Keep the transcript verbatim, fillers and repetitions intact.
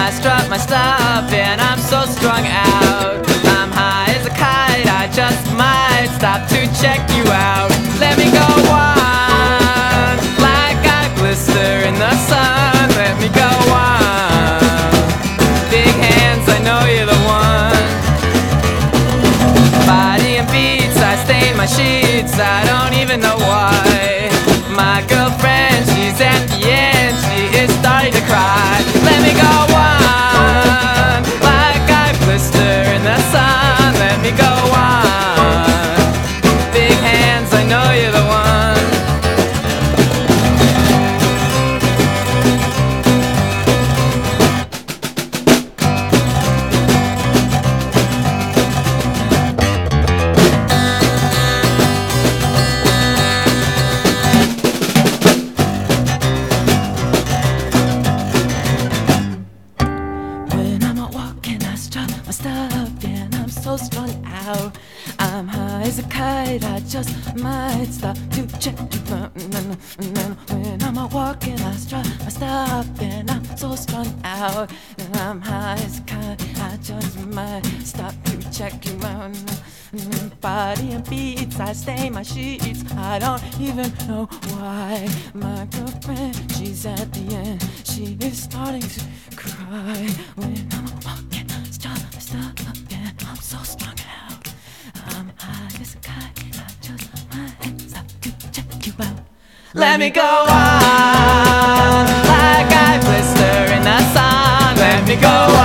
I strut my stuff and I'm so strung out. I'm high as a kite, I just might stop to check you out. Let me go on, like I blister in the sun. Let me go on, big hands, I know you're the one. Body and beats, I stain my sheets, I don't even know why. My girlfriend, she's at the end, she is starting to cry. Let me go on, like I blister in the sun. Let me go on, big hands, I know you're the one. My stuff and I'm so strung out. I'm high as a kite, I just might stop to check you out. When I'm out walking, I strut my stuff and I'm so strung out. I'm high as a kite, I just might stop to check you out. Body and beats, I stain my sheets, I don't even know why. My girlfriend, she's at the end, she is starting to cry. When I'm out walking, I strut my stuff and I'm so strung out. I'm high as a kite, I just might stop to check you out. Let me go on, like I blister in the sun. Let me go